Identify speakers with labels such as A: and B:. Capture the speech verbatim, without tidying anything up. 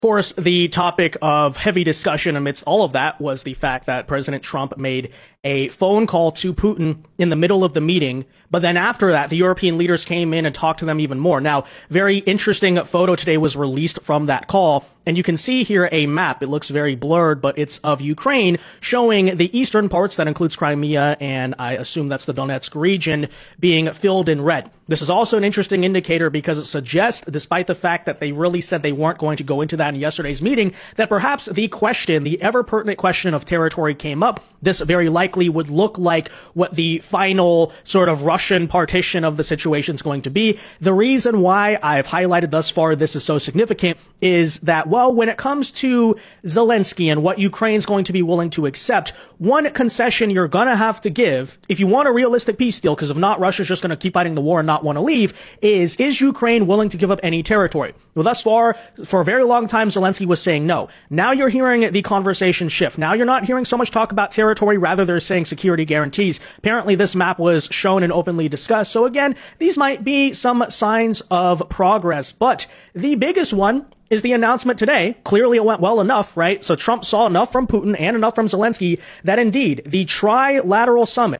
A: Of course, the topic of heavy discussion amidst all of that was the fact that President Trump made a phone call to Putin in the middle of the meeting. But then after that, the European leaders came in and talked to them even more. Now, very interesting photo today was released from that call. And you can see here a map. It looks very blurred, but it's of Ukraine showing the eastern parts that includes Crimea. And I assume that's the Donetsk region being filled in red. This is also an interesting indicator because it suggests, despite the fact that they really said they weren't going to go into that in yesterday's meeting, that perhaps the question, the ever pertinent question of territory came up. This very likely would look like what the final sort of Russian partition of the situation is going to be. The reason why I've highlighted thus far this is so significant is that, well, when it comes to Zelensky and what Ukraine's going to be willing to accept, one concession you're going to have to give, if you want a realistic peace deal, because if not, Russia's just going to keep fighting the war and not want to leave, is, is Ukraine willing to give up any territory? Well, thus far, for a very long time, Zelensky was saying no. Now you're hearing the conversation shift. Now you're not hearing so much talk about territory, rather they're saying security guarantees. Apparently this map was shown and openly discussed. So again, these might be some signs of progress, but the biggest one is the announcement today. Clearly it went well enough, right? So Trump saw enough from Putin and enough from Zelensky that indeed the trilateral summit